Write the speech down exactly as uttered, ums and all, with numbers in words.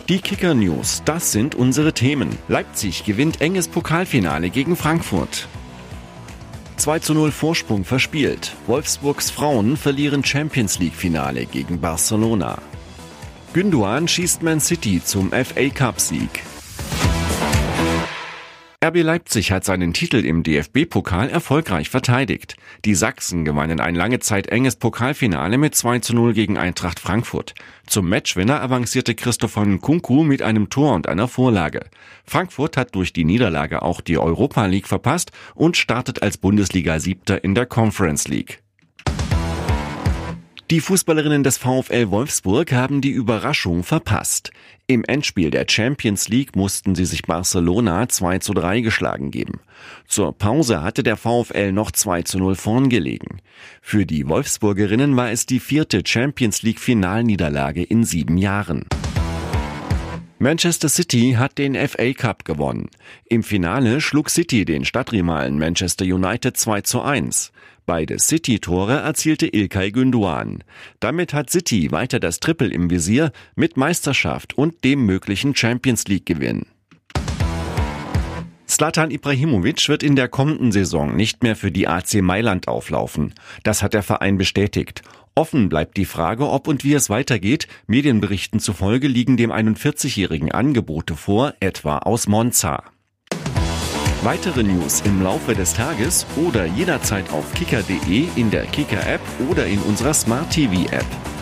Die Kicker News, das sind unsere Themen. Leipzig gewinnt enges Pokalfinale gegen Frankfurt. zwei zu null Vorsprung verspielt. Wolfsburgs Frauen verlieren Champions-League-Finale gegen Barcelona. Gündoğan schießt Man City zum F A-Cup-Sieg. R B Leipzig hat seinen Titel im D F B-Pokal erfolgreich verteidigt. Die Sachsen gewannen ein lange Zeit enges Pokalfinale mit zwei zu null gegen Eintracht Frankfurt. Zum Matchwinner avancierte Christopher Nkunku mit einem Tor und einer Vorlage. Frankfurt hat durch die Niederlage auch die Europa League verpasst und startet als Bundesliga-Siebter in der Conference League. Die Fußballerinnen des VfL Wolfsburg haben die Überraschung verpasst. Im Endspiel der Champions League mussten sie sich Barcelona zwei zu drei geschlagen geben. Zur Pause hatte der VfL noch zwei zu null vorn gelegen. Für die Wolfsburgerinnen war es die vierte Champions League Finalniederlage in sieben Jahren. Manchester City hat den F A Cup gewonnen. Im Finale schlug City den Stadtrivalen Manchester United zwei zu eins. Beide City-Tore erzielte İlkay Gündoğan. Damit hat City weiter das Triple im Visier mit Meisterschaft und dem möglichen Champions-League-Gewinn. Zlatan Ibrahimović wird in der kommenden Saison nicht mehr für die A C Mailand auflaufen. Das hat der Verein bestätigt. Offen bleibt die Frage, ob und wie es weitergeht. Medienberichten zufolge liegen dem einundvierzigjährigen Angebote vor, etwa aus Monza. Weitere News im Laufe des Tages oder jederzeit auf kicker punkt de, in der Kicker-App oder in unserer Smart T V-App.